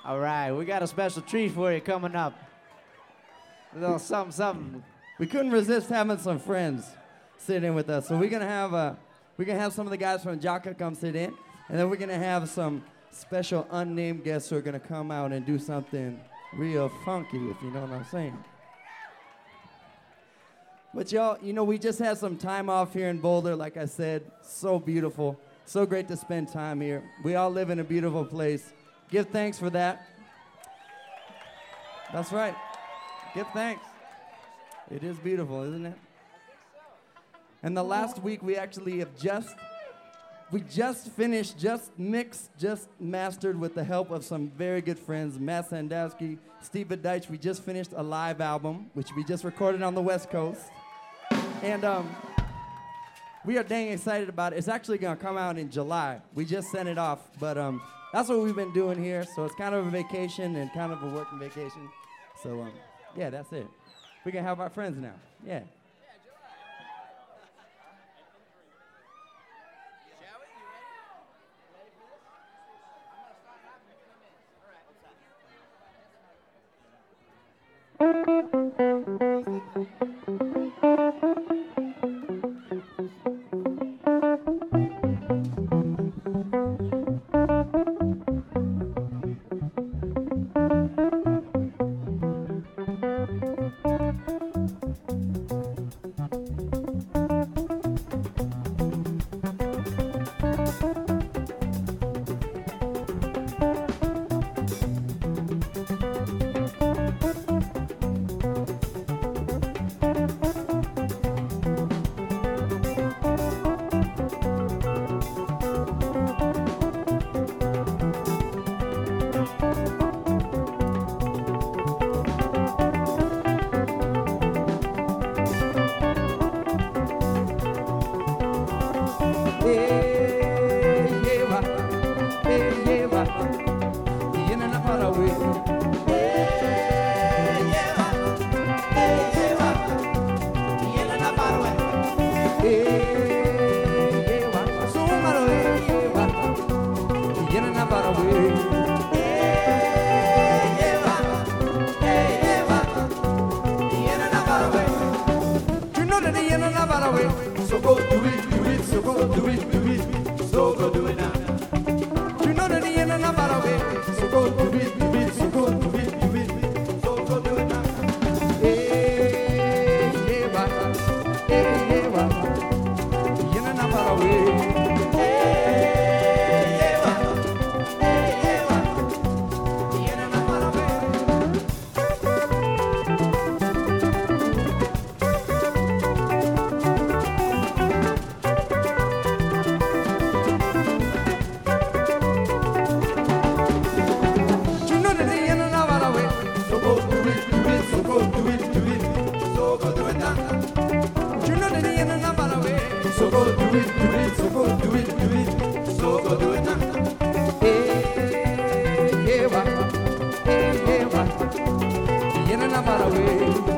All right, we got a special treat for you coming up. A little something, something. We couldn't resist having some friends sit in with us, so we're gonna have some of the guys from Jaka come sit in, and then we're gonna have some special unnamed guests who are gonna come out and do something real funky, if you know what I'm saying. But y'all, you know, we just had some time off here in Boulder, like I said. So beautiful. So great to spend time here. We all live in a beautiful place. Give thanks for that. That's right. Give thanks. It is beautiful, isn't it? And the last week we actually have just finished, just mixed, just mastered with the help of some very good friends, Matt Sandowski, Steve Deitch. We just finished a live album, which we just recorded on the West Coast. And we are dang excited about it. It's actually gonna come out in July. We just sent it off, but that's what we've been doing here. So it's kind of a vacation and kind of a working vacation. So yeah, that's it. We can have our friends now. Yeah. So go do it, so go do it, so go do it now. You know that the end of the way. So go do it, so go do it, so go do it now. Hey, yeah, the end of the way. So go do it, so go do it, so go do it now. Hey, yeah, the end of the way.